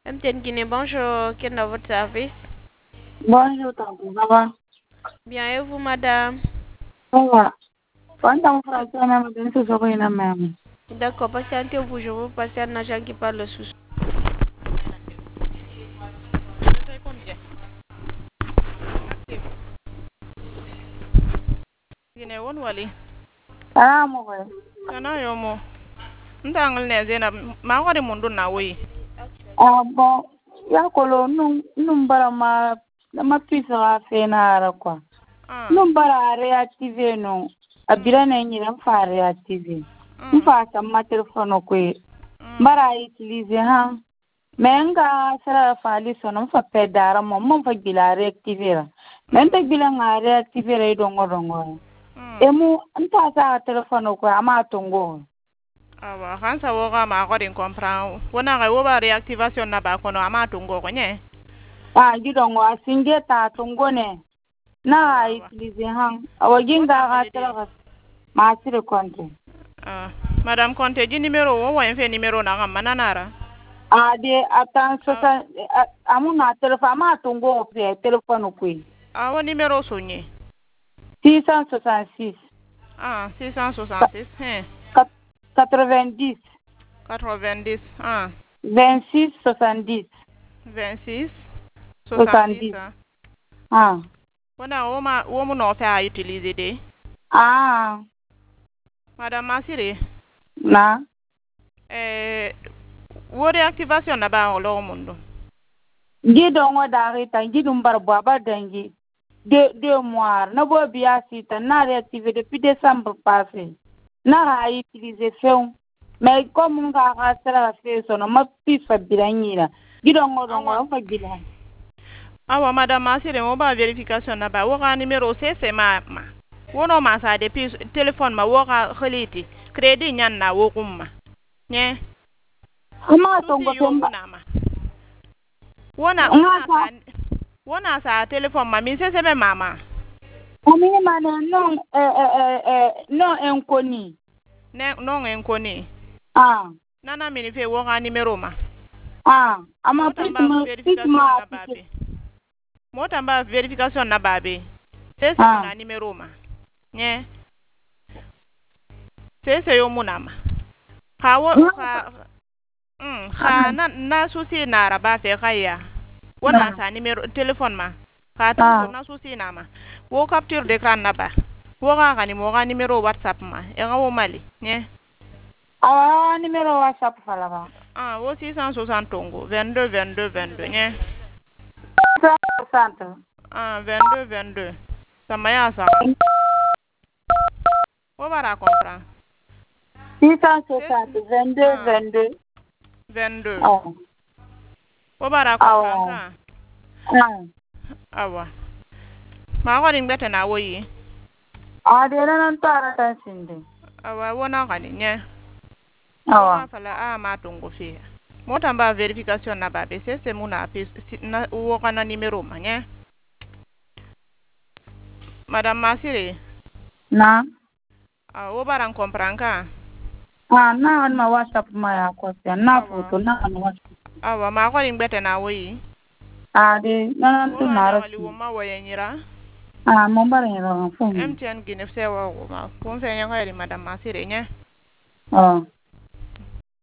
MTN Guinée, bonjour. Quel est votre service? Bonjour, tantôt, ça va? Bien, et vous, madame? Ça va. Quand on fera ça, on a besoin de se souvenir de même. D'accord, patientez-vous, je vous passer un agent qui parle sous. Guinée won wali. Ah, mon frère. Kana yomo. Ntangal ne zena ma ko de mundu na wi. Ah, bon. Ya kolo, num bara ma puisse a fait na quoi. Num bara réactiver non. Abira na nyira fa réactiver. Mfa sa ma téléphone ko. Bara utiliser ha. Menga sara fali sono mfa pedara mo mfa gila réactiver. Mente gila nga réactiver dongo dongo. Emu nta sa téléphone ko ama tongo. Awa kansa wo ga ma ko de comprend. Wona ga wo ba reactivation na ba kono ama tungo ko nye. Ah, gidongo asinge ta tongo ne. Na utiliser han. Awaginga ga tara ma sire konte. Madame Conte ji numéro wo wa fe numéro na ngam mananara. Ah, de attends ça amu na téléphone ma tongo pe téléphone ko. Ah, wo numéro sonye. 666. 666. 90. 90. 26 70. 26 70. 70. Wona wo mu no fa utiliser de. Madame Masire. Na. Wo reactivation na ba lo mundo. Gidongo darita gidum barbo ba dangi. 2 mois. Na bo biya sita na réactiver depuis décembre passé. Na a utiliser feu. Mais comme on a sera fait son ma pif biranyira. Gidongo dongo fa gila. Awa madame Masire mo ba vérification na ba wo ga numéro c'est ma. Wono ma sa depuis téléphone ma wo ga khaliti. Crédit nyan na wo kumma. Nye. Ama tongo femba. Wona sa téléphone ma mi c'est be mama. Ami mana non inconnu. Non inconnu. Nana mi ni fe wo ga numéro ma. Ama vérification na babe. Mota ba vérification na babe. C'est na numéro ma. Nye. C'est yo munama. Na souci na raba fe kaya. Wona sa numéro téléphone ma. Na souci na ma. Wo capture d'écran na ba. Wo ga ni mo ga numéro WhatsApp ma. E ga wo mali. Nye. Numéro WhatsApp fala ba. Wo 660 tongo 22 22 22 nye. 660. 22 22. Sama ya sa. Wo bara comprendre. 660 22 22. 22. Wo bara comprendre. Awa. Ma ko ring bete na wo yi. De nan tara tan sinde. Awa wona kani nye. Awa. Fala ma tongo fe. Mota ba vérification na ba be c'est muna na wo kana numéro ma nye. Madame Masire. Na. Wo bara comprendre ka. Na an ma WhatsApp ma ya ko na photo na an WhatsApp. Awa ma ko ring bete na wo yi. De nan tu nara. Wo ma wo yenyira. Mo bara yero fo. MTN Guinée se wo ma. Kon fe nyanga ri Madame Masire nye.